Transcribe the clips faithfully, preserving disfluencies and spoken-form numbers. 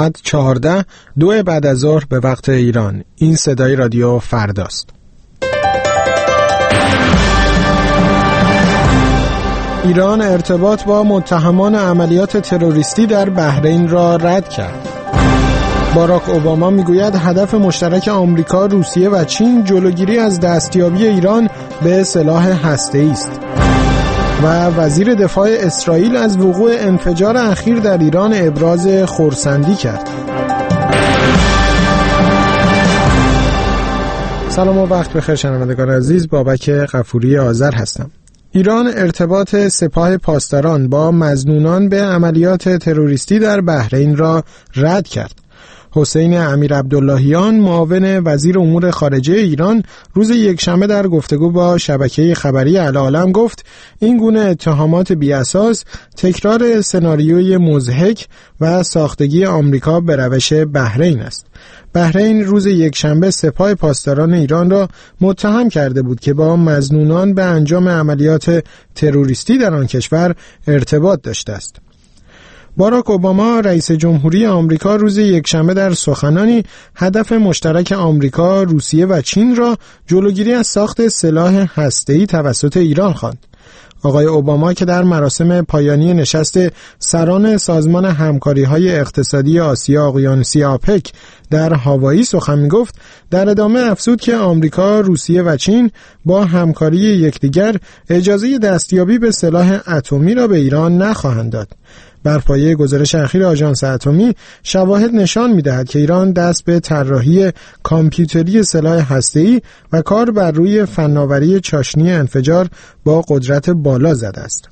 ساعت چهارده دو بعد از ظهر به وقت ایران. این صدای رادیو فرداست. ایران ارتباط با متهمان عملیات تروریستی در بحرین را رد کرد. باراک اوباما میگوید هدف مشترک آمریکا، روسیه و چین جلوگیری از دستیابی ایران به سلاح هسته‌ای است. و وزیر دفاع اسرائیل از وقوع انفجار اخیر در ایران ابراز خرسندی کرد. سلام و وقت بخیر شنوندگان عزیز، بابک غفوری آذر هستم. ایران ارتباط سپاه پاسداران با مظنونان به عملیات تروریستی در بحرین را رد کرد. حسین امیرعبداللهیان معاون وزیر امور خارجه ایران روز یکشنبه در گفتگو با شبکه خبری العالم گفت این گونه اتهامات بی‌اساس تکرار سناریوی مضحک و ساختگی آمریکا به روش بحرین است. بحرین روز یکشنبه سپاه پاسداران ایران را متهم کرده بود که با مظنونان به انجام عملیات تروریستی در آن کشور ارتباط داشته است. باراک اوباما رئیس جمهوری آمریکا روز یکشنبه در سخنانی هدف مشترک آمریکا، روسیه و چین را جلوگیری از ساخت سلاح هسته‌ای توسط ایران خواند. آقای اوباما که در مراسم پایانی نشست سران سازمان همکاری‌های اقتصادی آسیا اقیانوسی آپک در هاوایی سخن می‌گفت، در ادامه افزود که آمریکا، روسیه و چین با همکاری یکدیگر اجازه دستیابی به سلاح اتمی را به ایران نخواهند داد. بر پایه گزارش اخیر آژانس اتمی، شواهد نشان می‌دهد که ایران دست به طراحی کامپیوتری سلاح هسته‌ای و کار بر روی فناوری چاشنی انفجار با قدرت بالا زده است.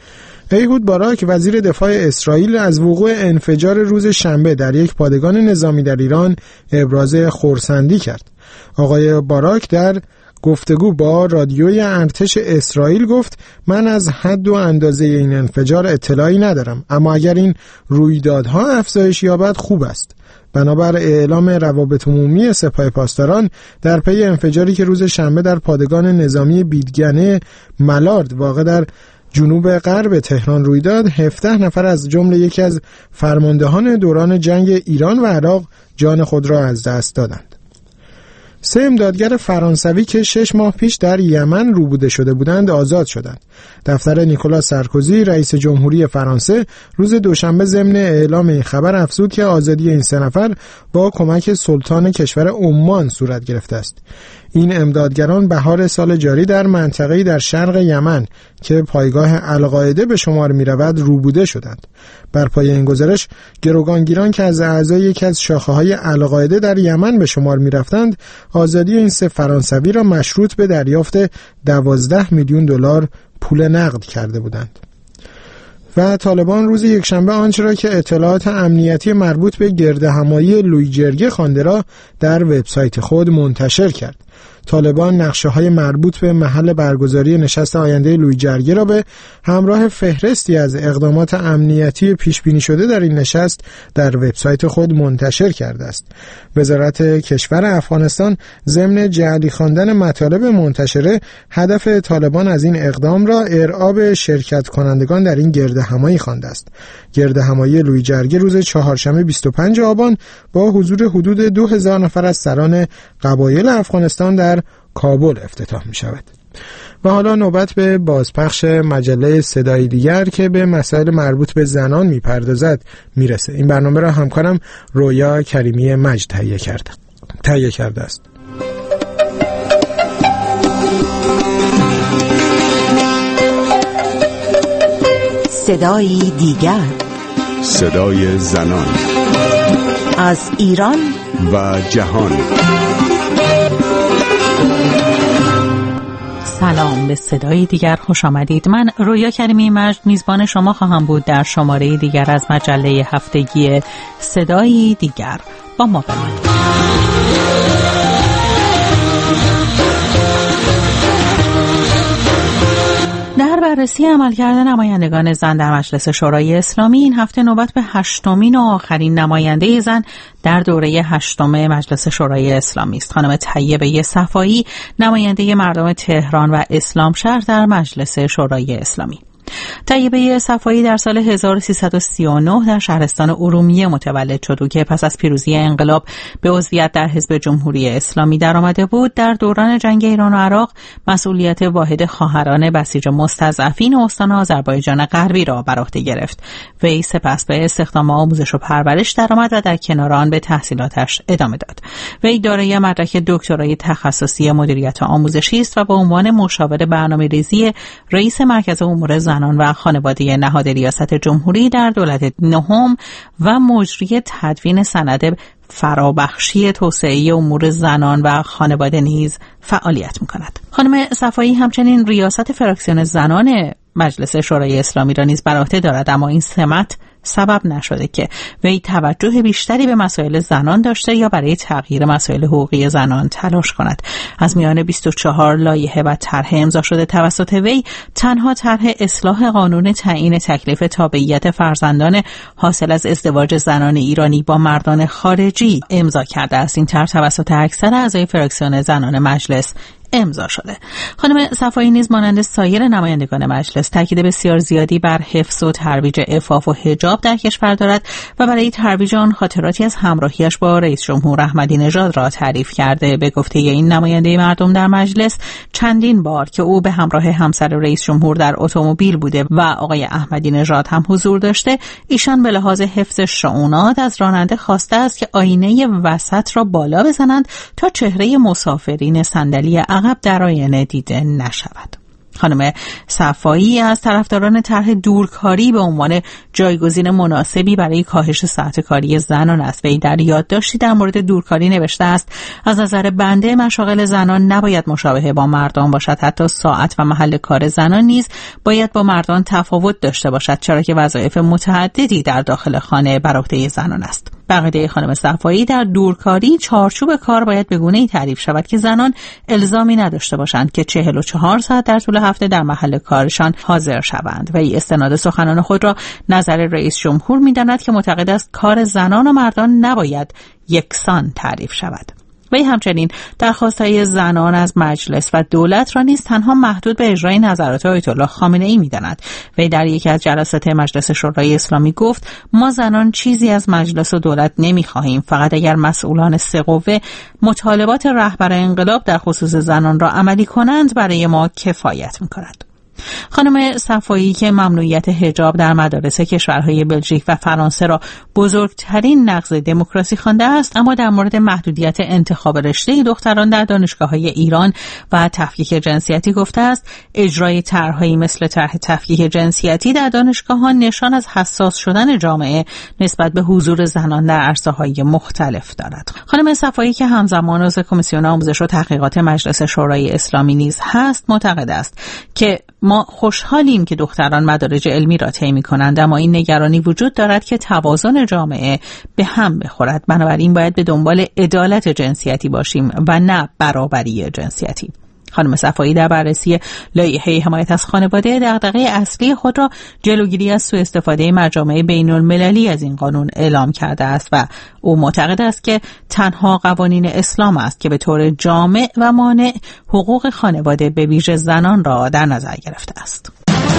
ایهود باراک وزیر دفاع اسرائیل از وقوع انفجار روز شنبه در یک پادگان نظامی در ایران ابراز خرسندی کرد. آقای باراک در گفتگو با رادیوی ارتش اسرائیل گفت من از حد و اندازه این انفجار اطلاعی ندارم، اما اگر این رویدادها افزایش یابد خوب است. بنابر اعلام روابط عمومی سپاه پاسداران در پی انفجاری که روز شنبه در پادگان نظامی بیدگنه ملارد واقع در جنوب غرب تهران روی داد، هفده نفر از جمله یکی از فرماندهان دوران جنگ ایران و عراق جان خود را از دست دادند. سه امدادگر فرانسوی که شش ماه پیش در یمن روبوده شده بودند آزاد شدند. دفتر نیکولاس سارکوزی رئیس جمهوری فرانسه روز دوشنبه ضمن اعلام این خبر افزود که آزادی این سه نفر با کمک سلطان کشور عمان صورت گرفته است. این امدادگران بهار سال جاری در منطقه‌ای در شرق یمن که پایگاه القاعده به شمار می‌رود روبوده شدند. بر پایه این گزارش گروگانگیران که از اعضای یکی از شاخه‌های القاعده در یمن به شمار می‌رفتند، آزادی این سه فرانسوی را مشروط به دریافت دوازده میلیون دلار پول نقد کرده بودند. و طالبان روز یکشنبه آنچه را که اطلاعات امنیتی مربوط به گردهمایی لویجرگه خوانده را در وبسایت خود منتشر کرد. طالبان نقشه‌های مربوط به محل برگزاری نشست آینده لویجرگه را به همراه فهرستی از اقدامات امنیتی پیش‌بینی شده در این نشست در وبسایت خود منتشر کرده است. وزارت کشور افغانستان ضمن جعلی خواندن مطالب منتشره، هدف طالبان از این اقدام را ارعاب شرکت کنندگان در این گردهمایی خوانده است. گردهمایی لویجرگه روز چهارشنبه بیست و پنجم آبان با حضور حدود دو هزار نفر از سران قبایل افغانستان در کابل افتتاح می شود. و حالا نوبت به بازپخش مجله صدای دیگر که به مسائل مربوط به زنان می پردازد می رسه. این برنامه را همکارم رویا کریمی مجد تهیه کرده تهیه کرده است. صدای دیگر، صدای زنان از ایران و جهان. سلام، به صدای دیگر خوش آمدید. من رویا کریمی مجد میزبان شما خواهم بود در شماره دیگر از مجله هفتگی صدای دیگر. با ما بمانید. در بررسی عملکرد نمایندگان زن در مجلس شورای اسلامی این هفته نوبت به هشتمین و آخرین نماینده زن در دوره هشتم مجلس شورای اسلامی است. خانم طیبه صفایی، نماینده مردم تهران و اسلامشهر در مجلس شورای اسلامی. طیبه صفایی در سال هزار و سیصد و سی و نه در شهرستان ارومیه متولد شد که پس از پیروزی انقلاب به عضویت در حزب جمهوری اسلامی درآمده بود. در دوران جنگ ایران و عراق مسئولیت واحد خواهران بسیج مستضعفین استان آذربایجان غربی را بر عهده گرفت. وی سپس به استخدام آموزش و پرورش درآمد و در کنار آن به تحصیلاتش ادامه داد. وی دارای مدرک دکترای تخصصی مدیریت آموزشی است و به عنوان مشاور برنامه‌ریزی رئیس مرکز امور زنان و خانواده نهاد ریاست جمهوری در دولت نهم و مجری تدوین سند فرابخشی توسعه امور زنان و خانواده نیز فعالیت می‌کند. خانم صفایی همچنین ریاست فراکسیون زنان مجلس شورای اسلامی را نیز بر عهده دارد، اما این سمت سبب نشده که وی توجه بیشتری به مسائل زنان داشته یا برای تغییر مسائل حقوقی زنان تلاش کند. از میان بیست و چهار لایحه و طرح امضا شده توسط وی، تنها طرح اصلاح قانون تعیین تکلیف تابعیت فرزندان حاصل از ازدواج زنان ایرانی با مردان خارجی امضا کرده است. این طرح توسط اکثر اعضای فراکسیون زنان مجلس امضا شده. خانم صفایی نیز مانند سایر نمایندگان مجلس تاکید بسیار زیادی بر حفظ و ترویج عفاف و حجاب در کشور دارد و برای ترویج آن خاطراتی از همراهیش با رئیس جمهور احمدی نژاد را تعریف کرده. به گفته این نماینده مردم در مجلس، چندین بار که او به همراه همسر رئیس جمهور در اتومبیل بوده و آقای احمدی نژاد هم حضور داشته، ایشان به لحاظ حفظ شؤونات از راننده خواسته است که آینه وسط را بالا بزنند تا چهره مسافرین صندلی عقب در آینه دیده نشود. خانم صفایی از طرفداران طرح دورکاری به عنوان جایگزین مناسبی برای کاهش ساعت کاری زنان است. وی در یادداشتی در مورد دورکاری نوشته است: از نظر بنده مشاغل زنان نباید مشابه با مردان باشد، حتی ساعت و محل کار زنان نیز باید با مردان تفاوت داشته باشد، چرا که وظایف متعددی در داخل خانه بر عهده زنان است. بقیده خانم صفایی در دورکاری چارچوب کار باید به گونه‌ای تعریف شود که زنان الزامی نداشته باشند که چهل و چهار ساعت در طول هفته در محل کارشان حاضر شوند. و این استناد سخنان خود را نظر رئیس جمهور می‌داند که معتقد است کار زنان و مردان نباید یکسان تعریف شود. وی همچنین درخواست‌های زنان از مجلس و دولت را نیز تنها محدود به اجرای نظرات آیت الله خامنه‌ای می‌داند. وی در یکی از جلسات مجلس شورای اسلامی گفت: ما زنان چیزی از مجلس و دولت نمی‌خواهیم، فقط اگر مسئولان سه قوه مطالبات رهبر انقلاب در خصوص زنان را عملی کنند برای ما کفایت می‌کند. خانم صفایی که ممنوعیت حجاب در مدارس کشورهای بلژیک و فرانسه را بزرگترین نقض دموکراسی خوانده است، اما در مورد محدودیت انتخاب رشته دختران در دانشگاه‌های ایران و تفکیک جنسیتی گفته است: اجرای طرح‌هایی مثل طرح تفکیک جنسیتی در دانشگاه‌ها نشان از حساس شدن جامعه نسبت به حضور زنان در عرصه‌های مختلف دارد. خانم صفایی که همزمان عضو کمیسیون آموزش و تحقیقات مجلس شورای اسلامی نیز هست، معتقد است که ما خوشحالیم که دختران مدارج علمی را طی می‌کنند، اما این نگرانی وجود دارد که توازن جامعه به هم بخورد. بنابراین باید به دنبال عدالت جنسیتی باشیم و نه برابری جنسیتی. خانم صفایی در بررسی لایحه حمایت از خانواده دغدغه اصلی خود را جلوگیری از سوء استفاده مجامع بین‌المللی از این قانون اعلام کرده است و او معتقد است که تنها قوانین اسلام است که به طور جامع و مانع حقوق خانواده به ویژه زنان را در نظر گرفته است.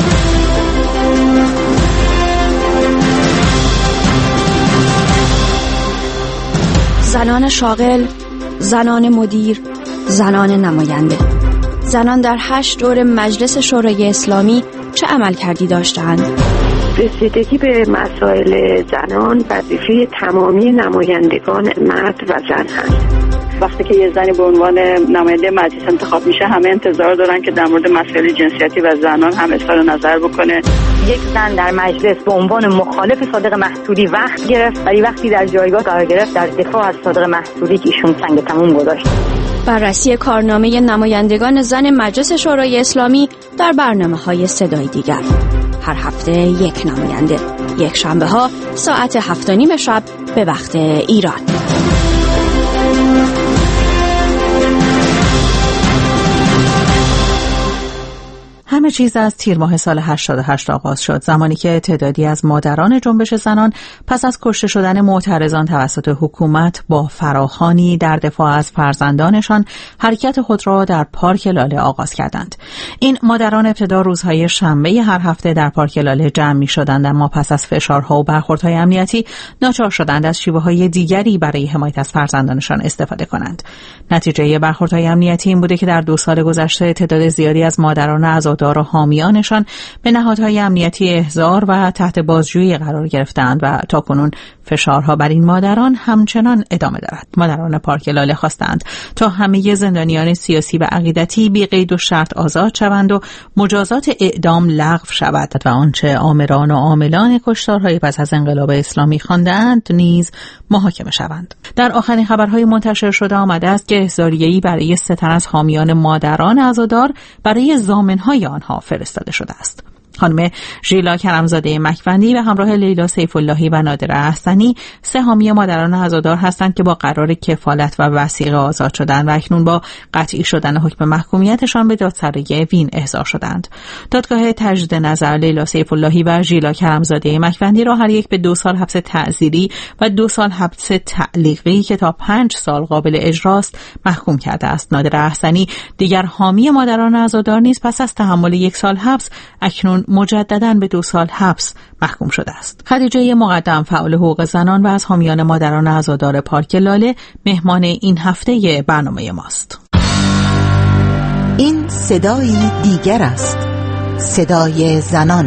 زنان شاغل، زنان مدیر، زنان نماینده. زنان در هشت دور مجلس شورای اسلامی چه عملکردی داشتند؟ رسیدگی به مسائل زنان وظیفه تمامی نمایندگان مرد و زن هست. وقتی که یه زنی به عنوان نماینده مجلس انتخاب میشه، همه انتظار دارن که در مورد مسائل جنسیتی و زنان هم اظهار نظر بکنه. یک زن در مجلس به عنوان مخالف صادق محصولی وقت گرفت، ولی وقتی در جایگاه قرار گرفت در دفاع از صادق محصولی که ایشون سنگ تموم گذاشت. بررسی کارنامه نمایندگان زن مجلس شورای اسلامی در برنامه‌های صدای دیگر. هر هفته یک نماینده. یک شنبه ها ساعت هفت و نیم شب به وقت ایران. همه چیز از تیر ماه سال هشتاد و هشت آغاز شد، زمانی که تعدادی از مادران جنبش زنان پس از کشته شدن معترضان توسط حکومت با فراخوانی در دفاع از فرزندانشان حرکت خود را در پارک لاله آغاز کردند. این مادران ابتدا روزهای شنبه هر هفته در پارک لاله جمع می شدند، اما پس از فشارها و برخوردهای امنیتی ناچار شدند از شیوه‌های دیگری برای حمایت از فرزندانشان استفاده کنند. نتیجه برخوردهای امنیتی این بوده که در دو سال گذشته تعداد زیادی از مادران عزادار و حامیانشان به نهادهای امنیتی احضار و تحت بازجویی قرار گرفتند و تاکنون فشارها بر این مادران همچنان ادامه دارد. مادران پارک لاله خواستند تا همه زندانیان سیاسی و عقیدتی بی قید و شرط آزاد شوند و مجازات اعدام لغو شود و آنچه آمران و عاملان کشتارهای پس از انقلاب اسلامی خواندند نیز محاکمه شوند. در آخرین خبرهای منتشر شده آمده است که احضاریه‌ای برای سه تن از حامیان مادران عزادار برای ضامن‌های آنها فرستاده شده است. خانم ژیلا کرمزاده مکوندی به همراه لیلا سیف اللهی و نادره احسنی سه حامی مادران عزادار هستند که با قرار کفالت و وثیقه آزاد شدند و اکنون با قطعی شدن حکم محکومیتشان به دادسرای وین احضار شدند. دادگاه تجدید نظر لیلا سیف اللهی و ژیلا کرمزاده مکوندی را هر یک به دو سال حبس تعزیری و دو سال حبس تعلیقی که تا پنج سال قابل اجراست محکوم کرده است. نادره احسنی دیگر حامی مادران عزادار نیز پس از تحمل یک سال حبس اکنون مجدداً به دو سال حبس محکوم شده است. خدیجه مقدم فعال حقوق زنان و از حامیان مادران عزادار پارک لاله مهمان این هفته برنامه ماست. این صدایی دیگر است، صدای زنان.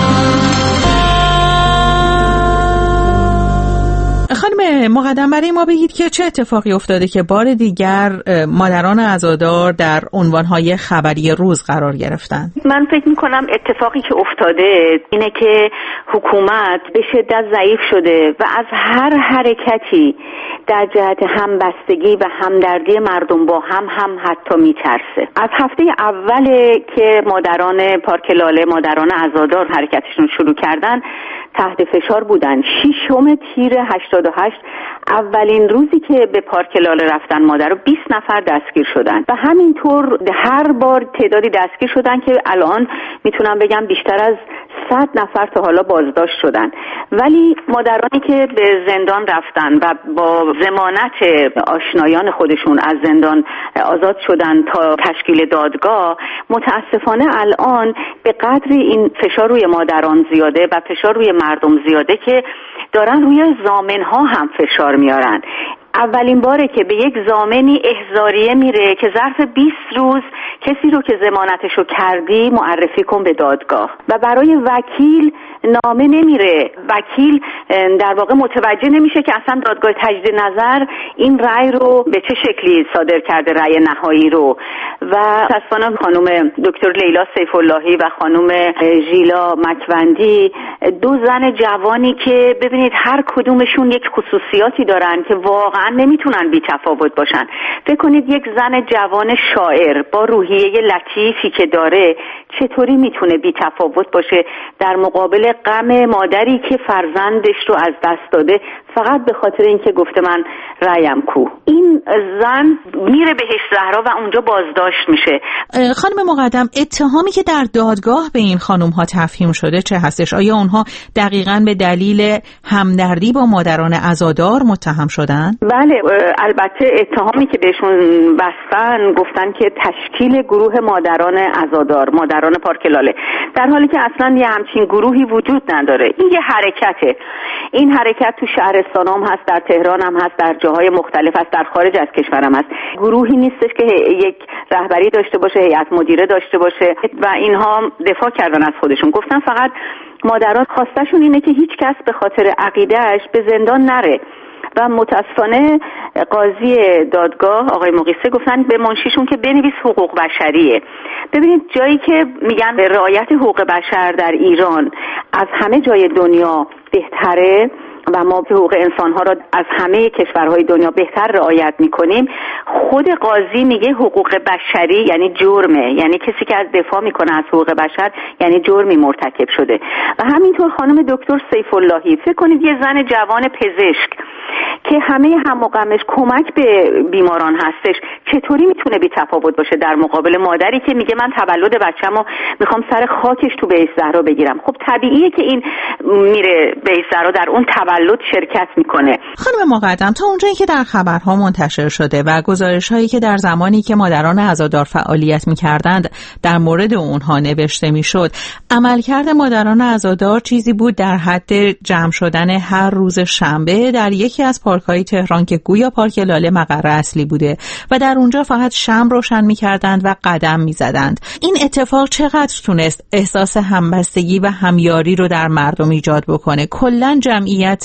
خانم مقدم برای ما بگید که چه اتفاقی افتاده که بار دیگر مادران عزادار در عنوانهای خبری روز قرار گرفتن؟ من فکر میکنم اتفاقی که افتاده اینه که حکومت به شدت ضعیف شده و از هر حرکتی در جهت همبستگی و همدردی مردم با هم هم حتی میترسه. از هفته اول که مادران پارک لاله، مادران عزادار حرکتشون شروع کردن تحت فشار بودن. ششم تیر هشتاد و هشت اولین روزی که به پارک لاله رفتن مادر رو بیست نفر دستگیر شدن و همینطور هر بار تعدادی دستگیر شدن که الان میتونم بگم بیشتر از صد نفر تا حالا بازداشت شدن. ولی مادرانی که به زندان رفتن و با ضمانت آشنایان خودشون از زندان آزاد شدن تا تشکیل دادگاه، متاسفانه الان به قدر این فشار روی مادران زیاده و فشار روی مردم زیاده که دارن روی ضامن‌ها هم فشار میارن. اولین باره که به یک ضامنی احضاریه میره که ظرف بیست روز کسی رو که ضمانتشو کردی معرفی کن به دادگاه و برای وکیل نامه نمیره. وکیل در واقع متوجه نمیشه که اصلا دادگاه تجدید نظر این رأی رو به چه شکلی صادر کرده، رأی نهایی رو. و متاسفانه خانم دکتر لیلا سیف اللهی و خانم ژیلا مکوندی، دو زن جوانی که ببینید هر کدومشون یک خصوصیاتی دارن که واقعا نمیتونن بی تفاوت باشن. فکر کنید یک زن جوان شاعر با روحیه لطیفی که داره چطوری میتونه بی تفاوت باشه در مقابل غم مادری که فرزندش رو از دست داده فقط به خاطر اینکه گفته من رأیم کو. این زن میره بهش زهرا و اونجا بازداشت میشه. خانم مقدم، اتهامی که در دادگاه به این خانم ها تفهیم شده چه هستش؟ آیا اونها دقیقاً به دلیل همدردی با مادران عزادار متهم شدن؟ بله، البته اتهامی که بهشون بستن گفتن که تشکیل گروه مادران عزادار، مادران پارک لاله، در حالی که اصلا یه همچین گروهی وجود نداره. این یه حرکته. این حرکت تو شهرستان هم هست، در تهران هم هست، در جاهای مختلف هست، در خارج از کشور هم هست. گروهی نیستش که یک رهبری داشته باشه، هیئت مدیره داشته باشه و اینها دفاع کردن از خودشون. گفتن فقط مادران خواستشون اینه که هیچ کس به خاطر عقیدهش به زندان نره. و متاسفانه قاضی دادگاه آقای مقیسه گفتن به منشیشون که بنویس حقوق بشریه. ببینید جایی که میگن رعایت حقوق بشر در ایران از همه جای دنیا بهتره و ما حقوق انسان‌ها را از همه کشورهای دنیا بهتر رعایت می‌کنیم، خود قاضی میگه حقوق بشری یعنی جرمه، یعنی کسی که از دفاع میکنه از حقوق بشر یعنی جرمی مرتکب شده. و همینطور خانم دکتر سیف اللهی، فکر کنید یه زن جوان پزشک که همه هم و غمش کمک به بیماران هستش، چطوری میتونه بی تفاوت باشه در مقابل مادری که میگه من تولد بچه‌مو میخوام سر خاکش تو بیت زهرا بگیرم؟ خب طبیعیه که این میره بیت زهرا در اون تولد شرکت میکنه. خانم مقدم، تا اونجایی که در خبرها منتشر شده و گزارش‌هایی که در زمانی که مادران عزادار فعالیت می‌کردند در مورد اونها نوشته می‌شد، عملکرد مادران عزادار چیزی بود در حد جمع شدن هر روز شنبه در یکی از پارک‌های تهران که گویا پارک لاله مقر اصلی بوده و در اونجا فقط شمع روشن می‌کردند و قدم می‌زدند. این اتفاق چقدر تونست احساس همبستگی و همیاری رو در مردم ایجاد بکنه؟ کلاً جمعیت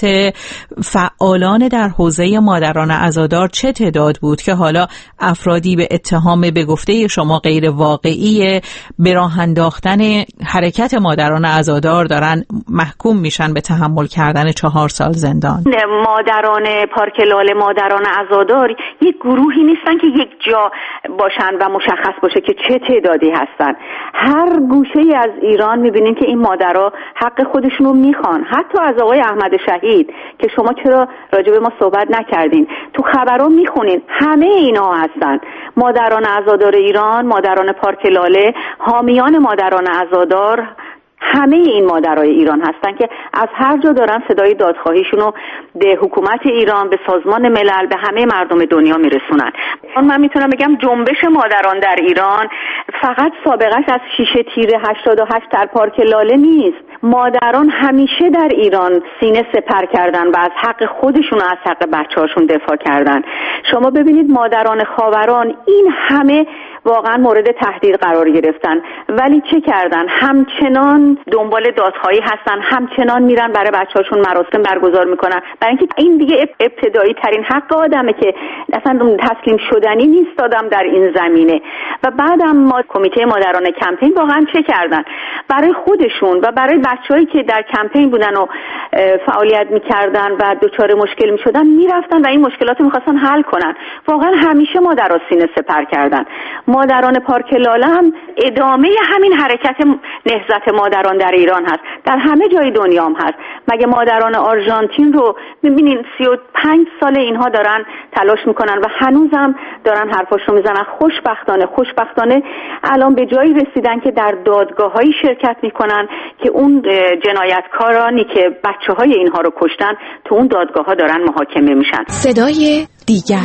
فعالان در حوزه مادران عزادار چه تعداد بود که حالا افرادی به اتهام به گفته شما غیر واقعی به راه انداختن حرکت مادران عزادار دارن محکوم میشن به تحمل کردن چهار سال زندان؟ مادران پارک لاله، مادران عزادار یک گروهی نیستن که یک جا باشن و مشخص باشه که چه تعدادی هستن. هر گوشه از ایران میبینیم که این مادرها حق خودشون رو میخوان. حتی از آقای احمد شهید که شما چرا راجع به ما صحبت نکردین، تو خبرها میخونین، همه اینا هستن. مادران عزادار ایران، مادران پارک لاله، حامیان مادران عزادار، همه این مادرای ایران هستن که از هر جا دارن صدای دادخواهیشون رو به حکومت ایران، به سازمان ملل، به همه مردم دنیا میرسونن. من میتونم بگم جنبش مادران در ایران فقط سابقش از شیشه تیر هشتاد و هشت در پارک لاله نیست. مادران همیشه در ایران سینه سپر کردن و از حق خودشون و از حق بچه‌هاشون دفاع کردن. شما ببینید مادران خاوران این همه واقعا مورد تهدید قرار گرفتن، ولی چه کردن؟ همچنان دنبال دادخواهی هستن، همچنان میرن برای بچه‌هاشون مراسم برگزار میکنن، برای اینکه این دیگه ابتدایی ترین حق آدمه که اصلا تسلیم شدنی نیست آدم در این زمینه. و بعدم ما کمیته مادران کمپین واقعا چه کردن؟ برای خودشون و برای بچه‌هایی که در کمپین بودن و فعالیت میکردن و دچار مشکل میشدن میرفتن و این مشکلات رو میخواستن حل کنن. واقعا همیشه مادرها سینه سپر کردن. مادران پارک لاله هم ادامه همین حرکت نهضت مادران در ایران هست، در همه جای دنیا هم هست. مگه مادران آرژانتین رو میبینین سی و پنج سال اینها دارن تلاش میکنن و هنوزم دارن حرفاش رو میزنن. خوشبختانه خوشبختانه الان به جایی رسیدن که در دادگاه‌هایی شرکت میکنن که اون جنایتکارانی که بچه‌های اینها رو کشتن تو اون دادگاه‌ها دارن محاکمه میشن. صدای دیگر،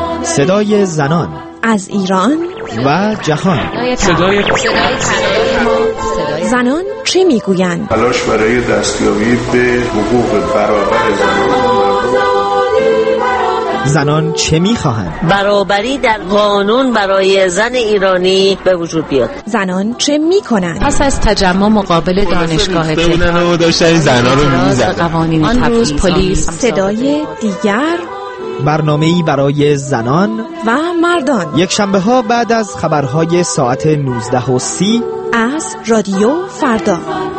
صدای زنان از ایران و جهان. صدای زنان چه میگویند؟ تلاش برای دستیابی به حقوق برابر زنان. زنان چه میخواهند؟ برابری در قانون برای زن ایرانی به وجود بیاد. زنان چه میکنند؟ پس از تجمع مقابل دانشگاه تهران داشتن زنان رو میزدن. آن روز پلیس. صدای دیگر، برنامه‌ای برای زنان و مردان، یک شنبه ها بعد از خبرهای ساعت نوزده و سی از رادیو فردا.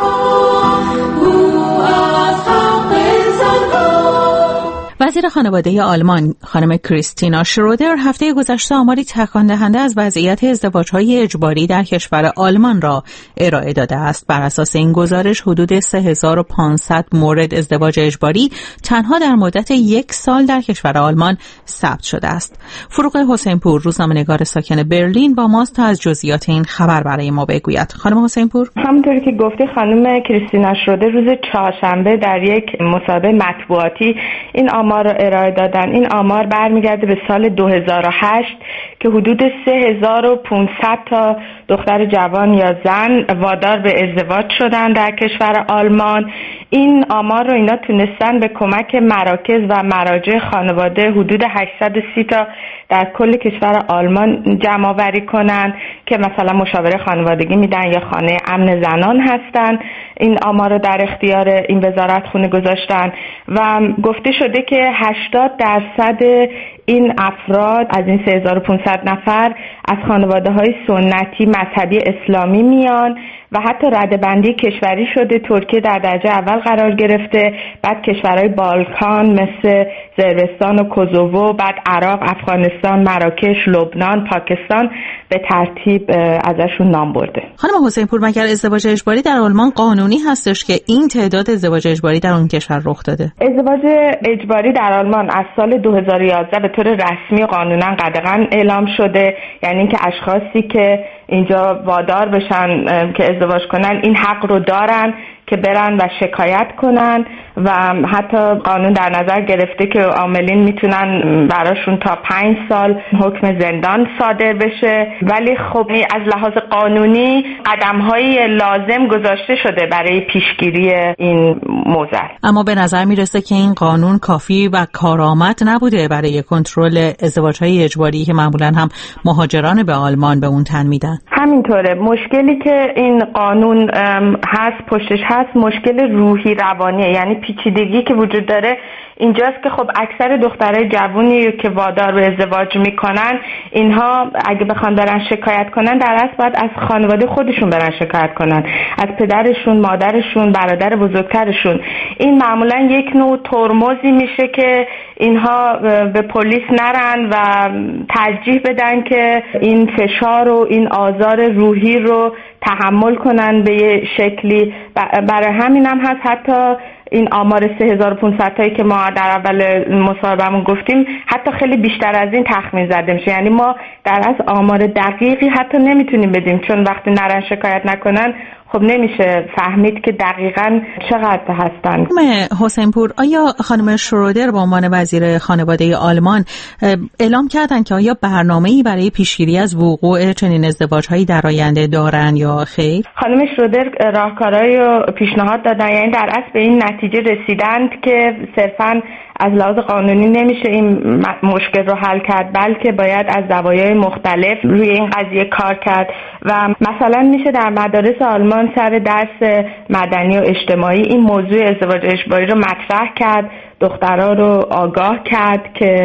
وزیر خانواده آلمان خانم کریستینا شرودر هفته گذشته آماری تکان دهنده از وضعیت ازدواج‌های اجباری در کشور آلمان را ارائه داده است. بر اساس این گزارش حدود سه هزار و پانصد مورد ازدواج اجباری تنها در مدت یک سال در کشور آلمان ثبت شده است. فروغ حسینپور، روزنامه‌نگار ساکن برلین، با ماست تا از جزئیات این خبر برای ما بگوید. خانم حسینپور، همونطوری که گفتی خانم کریستینا شرودر روز چهارشنبه در یک مصاحبه مطبوعاتی این آمار را ارائه دادن. این آمار برمیگرده به سال دو هزار و هشت که حدود سه هزار و پانصد تا دختر جوان یا زن وادار به ازدواج شدن در کشور آلمان. این آمار رو اینا تونستن به کمک مراکز و مراجع خانواده حدود هشتصد و سی تا در کل کشور آلمان جمع آوری کنن که مثلا مشاوره خانوادگی میدن یا خانه امن زنان هستن. این آمار رو در اختیار این وزارت خونه گذاشتن و گفته شده که هشتاد درصد این افراد از این سه هزار و پانصد نفر از خانواده های سنتی مذهبی اسلامی میان و حتی رده‌بندی کشوری شده. ترکیه در درجه اول قرار گرفته، بعد کشورهای بالکان مثل صربستان و کوزوو، بعد عراق، افغانستان، مراکش، لبنان، پاکستان به ترتیب ازشون نام برده. خانم حسین پور، مگر ازدواج اجباری در آلمان قانونی هستش که این تعداد ازدواج اجباری در اون کشور رخ داده؟ ازدواج اجباری در آلمان از سال دو هزار و یازده به طور رسمی و قانونا قطعاً اعلام شده، یعنی اینکه اشخاصی که اینجا وادار بشن که ازدواج کنن این حق رو دارن که برن و شکایت کنن و حتی قانون در نظر گرفته که عاملین میتونن براشون تا پنج سال حکم زندان صادر بشه. ولی خب از لحاظ قانونی قدم‌های لازم گذاشته شده برای پیشگیری این موضوع. اما به نظر میرسه که این قانون کافی و کارآمد نبوده برای کنترل ازدواج‌های اجباری که معمولاً هم مهاجران به آلمان به اون تن میدن. همینطوره. مشکلی که این قانون هست پشتش هست مشکل روحی روانیه، یعنی پیچیدگی که وجود داره اینجاست که خب اکثر دخترای جوونی که وادار به ازدواج میکنن اینها اگه بخوان برن شکایت کنن در اصل باید از خانواده خودشون برن شکایت کنن، از پدرشون، مادرشون، برادر بزرگترشون. این معمولا یک نوع ترمزی میشه که اینها به پلیس نرن و ترجیح بدن که این فشار و این آزار روحی رو تحمل کنن به یه شکلی. برای همین هم هست حتی این آمار سه هزار و پانصد تایی که ما در اول مصاحبهمون گفتیم حتی خیلی بیشتر از این تخمین زده میشه، یعنی ما در از آمار دقیقی حتی نمیتونیم بدیم، چون وقتی نرن شکایت نکنن خب نمیشه فهمید که دقیقاً چقدر هستن. خانم حسین پور، آیا خانم شرودر به عنوان وزیر خانواده آلمان اعلام کردن که آیا برنامه‌ای برای پیشگیری از وقوع چنین ازدواج‌هایی در آینده دارن یا خیر؟ خانم شرودر راهکارهایی رو پیشنهاد دادن، یعنی در اصل به این نتیجه رسیدند که صرفاً از لحاظ قانونی نمیشه این مشکل رو حل کرد، بلکه باید از زوایای مختلف روی این قضیه کار کرد و مثلا میشه در مدارس آلمان سر درس مدنی و اجتماعی این موضوع ازدواج اجباری رو مطرح کرد، دخترها رو آگاه کرد که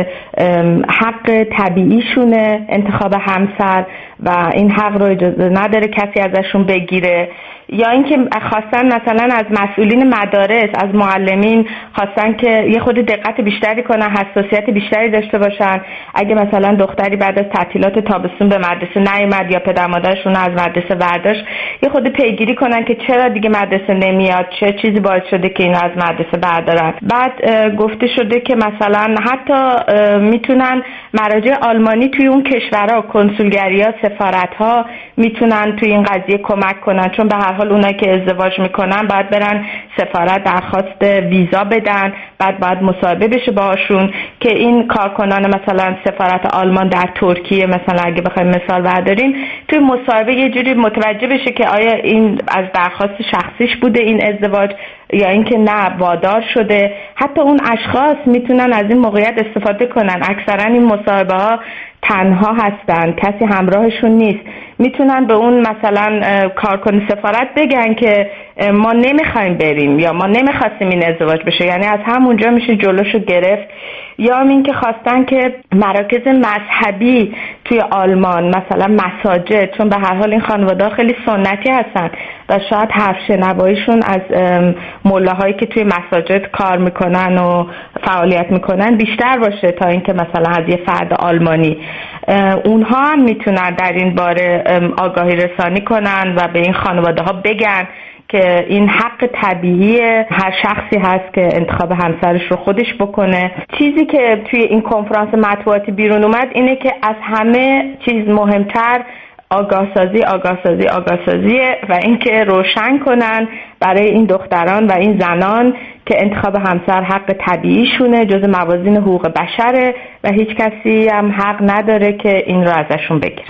حق طبیعیشونه انتخاب همسر و این حق رو اجازه نداره کسی ازشون بگیره. یا اینکه خواستن مثلا از مسئولین مدارس، از معلمین خواستن که یه خود دقت بیشتری کنن، حساسیت بیشتری داشته باشن. اگه مثلا دختری بعد از تعطیلات تابستون به مدرسه نیامد یا پدر مادرشون از مدرسه برداشت، یه خود پیگیری کنن که چرا دیگه مدرسه نمیاد، چه چیزی باعث شده که اینو از مدرسه بردارن. بعد گفته شده که مثلا حتی میتونن مراجع آلمانی توی اون کشورها، کنسولگری‌ها، سفارت‌ها میتونن توی این قضیه کمک کنن، چون به هر حال اونایی که ازدواج میکنن باید برن سفارت درخواست ویزا بدن، بعد باید مصاحبه بشه باهاشون که این کارکنان مثلا سفارت آلمان در ترکیه مثلا اگه بخوایم مثال برداریم توی مصاحبه یه جوری متوجه بشه که آیا این از درخواست شخصیش بوده این ازدواج یا اینکه نه وادار شده. حتی اون اشخاص میتونن از این موقعیت استفاده کنن. اکثرا این مصاحبه ها تنها هستن، کسی همراهشون نیست. میتونن به اون مثلا کارکن سفارت بگن که ما نمیخوایم بریم یا ما نمیخواستیم این ازدواج بشه، یعنی از همونجا میشه جلوشو گرفت. یا این که خواستن که مراکز مذهبی توی آلمان مثلا مساجد، چون به هر حال این خانواده خیلی سنتی هستن و شاید حرف شنواییشون از ملاهایی که توی مساجد کار میکنن و فعالیت میکنن بیشتر باشه تا اینکه مثلا از یه فرد آلمانی. اونها هم میتونن در این باره آگاهی رسانی کنن و به این خانواده ها بگن که این حق طبیعی هر شخصی هست که انتخاب همسرش رو خودش بکنه. چیزی که توی این کنفرانس مطبوعاتی بیرون اومد اینه که از همه چیز مهمتر آگاه سازی آگاه سازی آگاه سازیه و اینکه روشن کنن برای این دختران و این زنان که انتخاب همسر حق طبیعیشونه، جز موازین حقوق بشره و هیچ کسی هم حق نداره که این رو ازشون بگیره.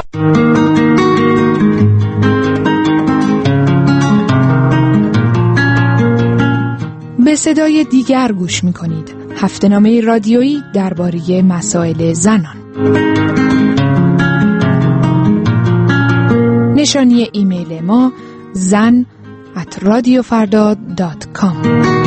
به صدای دیگر گوش می‌کنید. هفته‌نامه رادیویی درباره مسائل زنان. نشانی ایمیل ما زن ات رادیو فردا دات کام.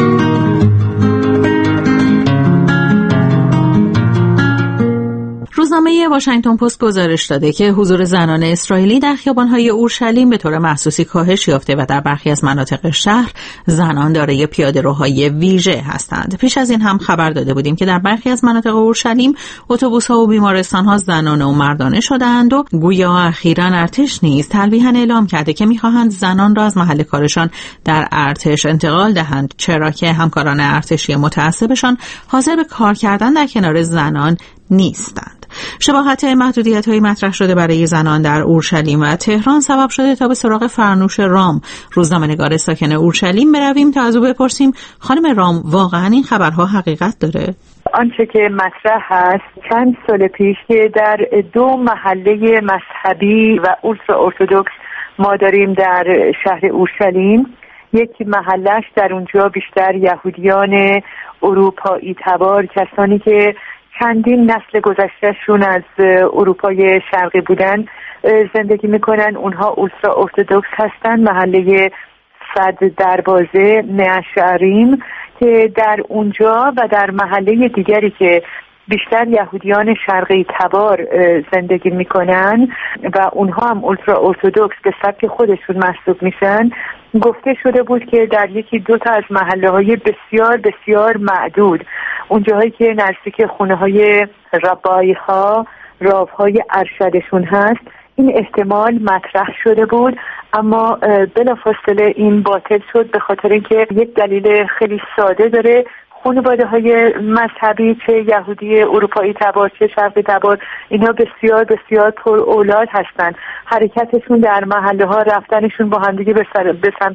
روزنامه روزنامه واشنگتن پست گزارش داده که حضور زنان اسرائیلی در خیابان‌های اورشلیم به طور محسوسی کاهش یافته و در برخی از مناطق شهر زنان دارای پیاده‌روهای ویژه هستند. پیش از این هم خبر داده بودیم که در برخی از مناطق اورشلیم اتوبوس‌ها و بیمارستان‌ها زنانه و مردانه شدند و گویا اخیراً ارتش نیز تلویحاً اعلام کرده که می‌خواهند زنان را از محل کارشان در ارتش انتقال دهند، چرا که همکاران ارتشی متعصبشان حاضر به کار کردن در کنار زنان نیستند. شباهت محدودیت‌های مطرح شده برای زنان در اورشلیم و تهران سبب شده تا به سراغ فرنوش رام، روزنامه‌نگار ساکن اورشلیم برویم تا از او بپرسیم خانم رام واقعاً این خبرها حقیقت داره؟ آنچه که مطرح هست چند سال پیش که در دو محله مذهبی و اولترا ارتدوکس ما داریم در شهر اورشلیم، یک محلهش در اونجا بیشتر یهودیان اروپایی تبار، کسانی که چندین نسل گذشتهشون از اروپای شرقی بودن زندگی میکنن، اونها اولترا ارتدوکس هستن. محله صد دروازه نعشاریم که در اونجا و در محله دیگری که بیشتر یهودیان شرقی تبار زندگی میکنن و اونها هم اولترا ارتدوکس به سبک خودشون محسوب میشن، گفته شده بود که در یکی دو تا از محله های بسیار بسیار معدود، اونجاهایی که نزدیک خونه های ربایی ها، راوهای ارشدشون هست، این احتمال مطرح شده بود، اما بلافاصله این باطل شد به خاطر اینکه یک دلیل خیلی ساده داره. خانواده های مذهبی، چه یهودی اروپایی تبار چه شرقی تبار، اینا بسیار بسیار پر اولاد هستن. حرکتشون در محله ها، رفتنشون با همدیگه به سمت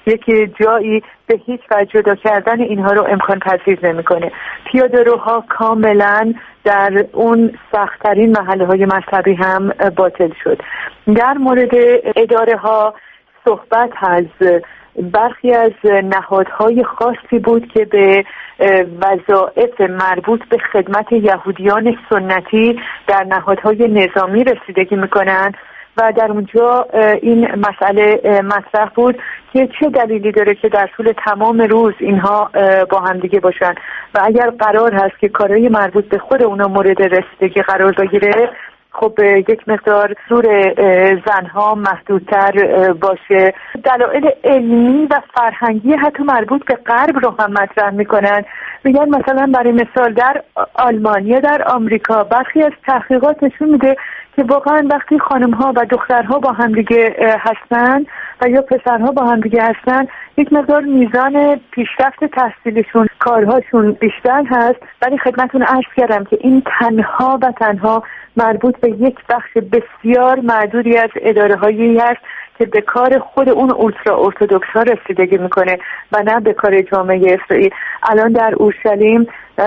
یک جایی به هیچ وجه جدا کردن اینها رو امکان پذیر نمیکنه. پیاده روها کاملا در اون سخت‌ترین محله های مذهبی هم باطل شد. در مورد اداره ها صحبت از برخی از نهادهای خاصی بود که به وظایف مربوط به خدمت یهودیان سنتی در نهادهای نظامی رسیدگی میکنن و در اونجا این مسئله مطرح بود که چه دلیلی داره که در طول تمام روز اینها با هم دیگه باشن و اگر قرار هست که کارهای مربوط به خود اونا مورد رسیدگی قرار بگیره، خب یک مقدار زور زنها محدودتر باشه. دلایل علمی و فرهنگی حتی مربوط به غرب رو هم مطرح میکنن. میگن مثلا برای مثال در آلمان، در آمریکا برخی از تحقیقات نشون میده که واقعا وقتی خانم‌ها و دخترها با هم دیگه هستن و یا پسرها با هم دیگه هستن، یک مقدار میزان پیشرفت تحصیلشون، کارهاشون بیشتر هست. ولی خدمتتون عرض کردم که این تنها و تنها مربوط به یک بخش بسیار معدودی از اداره‌هایی هست که به کار خود اون اولترا ارتدوکس ها رسیدگی میکنه و نه به کار جامعه اسرائیل. الان در اورشلیم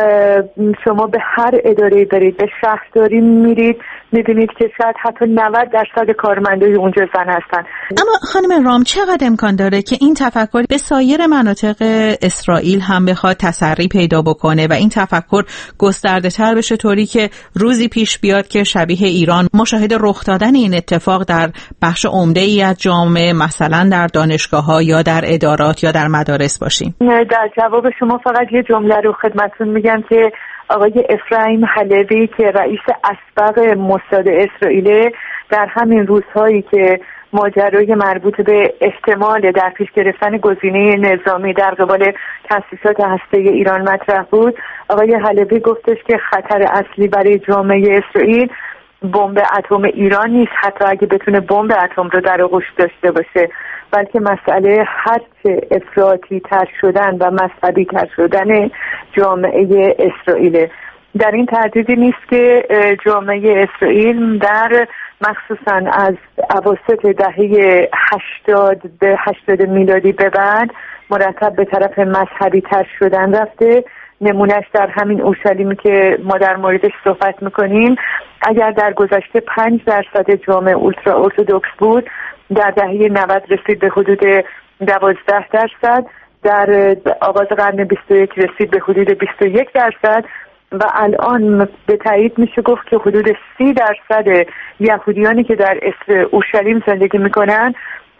شما به هر اداره برید، به شهرداری میرید، میبینید که شاید حتی نود درصد کارمندای اونجا زن هستن. اما خانم رام، چقدر امکان داره که این تفکر به سایر مناطق اسرائیل هم بخواد تسری پیدا بکنه و این تفکر گسترده تر بشه طوری که روزی پیش بیاد که شبیه ایران مشاهده رخ دادن این اتفاق در بخش عمده ای از جامعه، مثلا در دانشگاه‌ها یا در ادارات یا در مدارس باشیم؟ در جواب شما فقط یه جمله رو خدمتتون میگم که آقای افرایم حلوی که رئیس اسبق موساد اسرائیل در همین روزهایی که ماجرای مربوط به احتمال در پیش گرفتن گزینه نظامی در قبال تأسیسات هسته‌ای ایران مطرح بود، آقای حلوی گفتش که خطر اصلی برای جامعه اسرائیل بمب اتم ایران نیست، حتی اگه بتونه بمب اتم رو در آغوش داشته باشه، بلکه مسئله هرچه افراطی تر شدن و مذهبی تر شدن جامعه اسرائیل. در این تردیدی نیست که جامعه اسرائیل در مخصوصا از اواسط دهه هشتاد به هشتاد میلادی به بعد مرتب به طرف مذهبی تر شدن رفته. نمونهش در همین اورشلیمی که ما در موردش صحبت میکنیم، اگر در گذشته پنج درصد جامعه اولترا ارتدوکس بود، در دهه نود رسید به حدود دوازده درصد، در آغاز قرن بیست و یک رسید به حدود بیست و یک درصد و الان به تایید میشه گفت که حدود سی درصد یهودیانی که در اورشلیم زندگی میکنن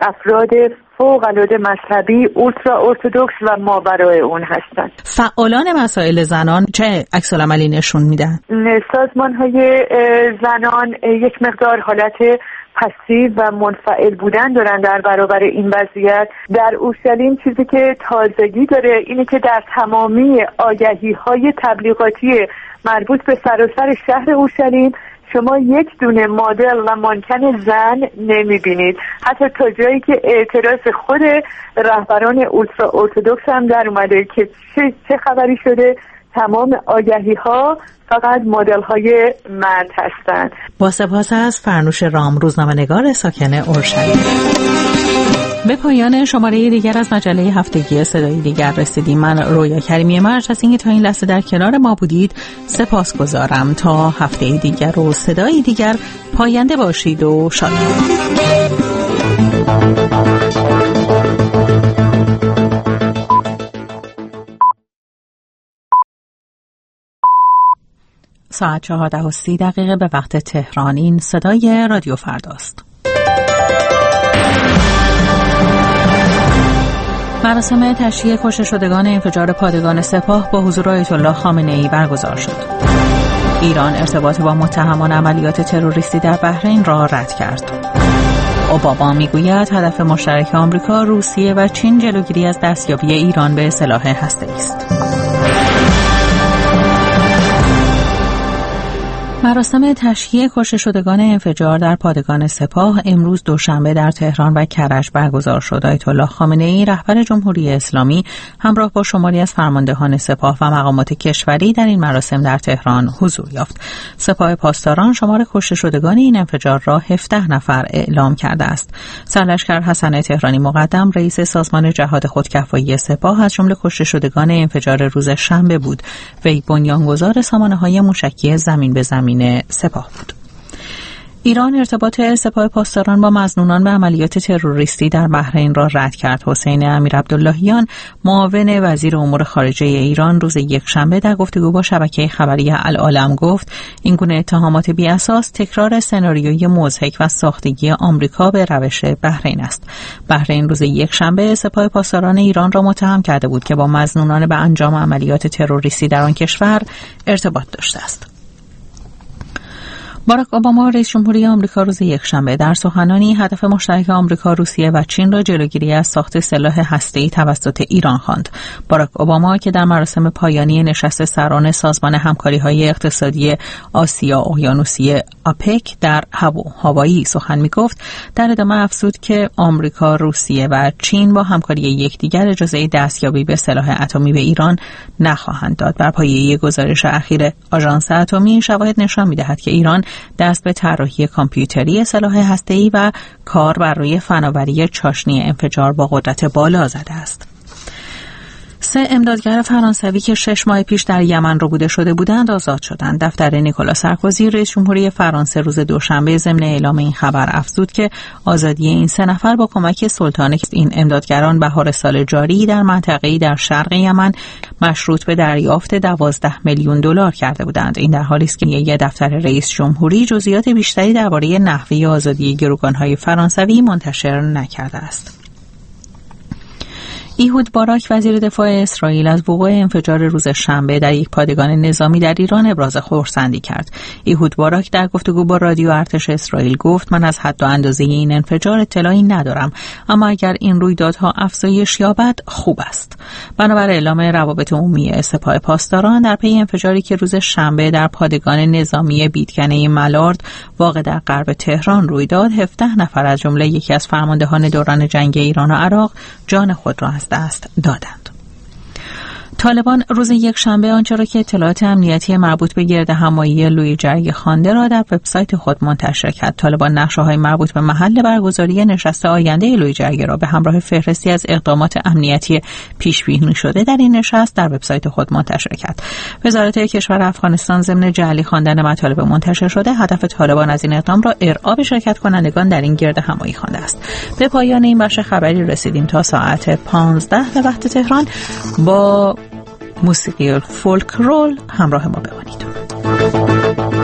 افراد فوق‌العاده مذهبی، اولترا ارتدوکس و ماورای اون هستند. فعالان مسائل زنان چه عکس‌العملی نشون میدن؟ سازمان‌های زنان یک مقدار حالت پسیو و منفعل بودن دارن در برابر این وضعیت. در اورشلیم چیزی که تازگی داره اینه که در تمامی آگهی‌های تبلیغاتی مربوط به سراسر شهر اورشلیم شما یک دونه مدل و مانکن زن نمیبینید، حتی تا جایی که اعتراض خود رهبران اولترا ارتدوکس هم در اومده که چه, چه خبری شده، تمام آگهی ها فقط مدل های مرد هستند. با سپاس از فرنوش رام، روزنامه‌نگار ساکن اورشلیم. به پایان شماره دیگر از مجله هفتگی صدای دیگر رسیدیم. من رویا کریمی مرج از اینکه تا این لحظه در کنار ما بودید سپاس گذارم. تا هفته دیگر و صدای دیگر پاینده باشید و شاد ساعت چهارده و سی دقیقه به وقت تهران. این صدای رادیو فرداست. مراسم تشییع کشته شدگان انفجار پادگان سپاه با حضور آیت الله خامنه‌ای برگزار شد. ایران ارتباط با متهمان عملیات تروریستی در بحرین را رد کرد. اوباما میگوید هدف مشترک آمریکا، روسیه و چین جلوگیری از دستیابی ایران به سلاح هسته‌ای است. مراسم تشییع کشته شدگان انفجار در پادگان سپاه امروز دوشنبه در تهران و کرج برگزار شد. آیت الله خامنه‌ای رهبر جمهوری اسلامی همراه با شماری از فرماندهان سپاه و مقامات کشوری در این مراسم در تهران حضور یافت. سپاه پاسداران شمار کشته شدگان این انفجار را هفده نفر اعلام کرده است. سرلشکر حسن تهرانی مقدم رئیس سازمان جهاد خودکفایی سپاه از جمله کشته شدگان انفجار روز شنبه بود. وی بنیانگذار سامانه‌های موشکی زمین به زمین سپاه بود. ایران ارتباط سپاه پاسداران با مظنونان به عملیات تروریستی در بحرین را رد کرد. حسین امیر عبداللهیان معاون وزیر امور خارجه ایران روز یکشنبه در گفتگو با شبکه خبری العالم گفت این گونه اتهامات بی اساس تکرار سناریوی مضحک و ساختگی آمریکا به روش بحرین است. بحرین روز یکشنبه سپاه پاسداران ایران را متهم کرده بود که با مظنونان به انجام عملیات تروریستی در آن کشور ارتباط داشته است. باراک اوباما رئیس جمهوری آمریکا روز یکشنبه در سخنانی هدف مشترک آمریکا، روسیه و چین را جلوگیری از ساخت سلاح هسته‌ای توسط ایران خواند. باراک اوباما که در مراسم پایانی نشست سران سازمان همکاری‌های اقتصادی آسیا اقیانوسیه آپک در هاوایی سخن می‌گفت، در ادامه افزود که آمریکا، روسیه و چین با همکاری یکدیگر اجازه دستیابی به سلاح اتمی به ایران نخواهند داد. بر پایه گزارش اخیر آژانس اتمی شواهد نشان می‌دهد که ایران دست به طراحی کامپیوتری سلاح هسته‌ای و کار بر روی فناوری چاشنی انفجار با قدرت بالا زده است. سه امدادگر فرانسوی که شش ماه پیش در یمن ربوده شده بودند آزاد شدند. دفتر نیکولا سارکوزی رئیس جمهوری فرانسه روز دوشنبه ضمن اعلام این خبر افزود که آزادی این سه نفر با کمک سلطان این امدادگران بهار سال جاری در منطقه‌ای در شرق یمن مشروط به دریافت دوازده میلیون دلار کرده بودند. این در حالی است که یک دفتر رئیس جمهوری جزئیات بیشتری درباره نحوه آزادی گروگان‌های فرانسوی منتشر نکرده است. ایهود باراک وزیر دفاع اسرائیل از وقوع انفجار روز شنبه در یک پادگان نظامی در ایران ابراز خرسندی کرد. ایهود باراک در گفتگو با رادیو ارتش اسرائیل گفت من از حد و اندازه این انفجار اطلاعی ندارم، اما اگر این رویدادها افزایش یابد خوب است. بنابر اعلام روابط عمومی سپاه پاسداران در پی انفجاری که روز شنبه در پادگان نظامی بیدکنه ملارد واقع در غرب تهران روی داد، هفده نفر از جمله یکی از فرماندهان دوران جنگ ایران و عراق جان خود را از دست دادند. طالبان روز یکشنبه آنچه را که اطلاعات امنیتی مربوط به گردهمایی لویی جرگ خوانده را در وبسایت خود منتشر کرد. طالبان نقشه‌های مربوط به محل برگزاری نشست آینده لویی جرگ را به همراه فهرستی از اقدامات امنیتی پیش بینی شده در این نشست در وبسایت خود منتشر کرد. وزارت کشور افغانستان ضمن جعلی خواندن مطالب منتشر شده هدف طالبان از این اقدام را ارعاب به شرکت کنندگان در این گردهمایی خوانده است. به پایان این بخش خبری رسیدیم. تا ساعت پانزده به وقت تهران با موسیقی فولک رول همراه ما بمانید.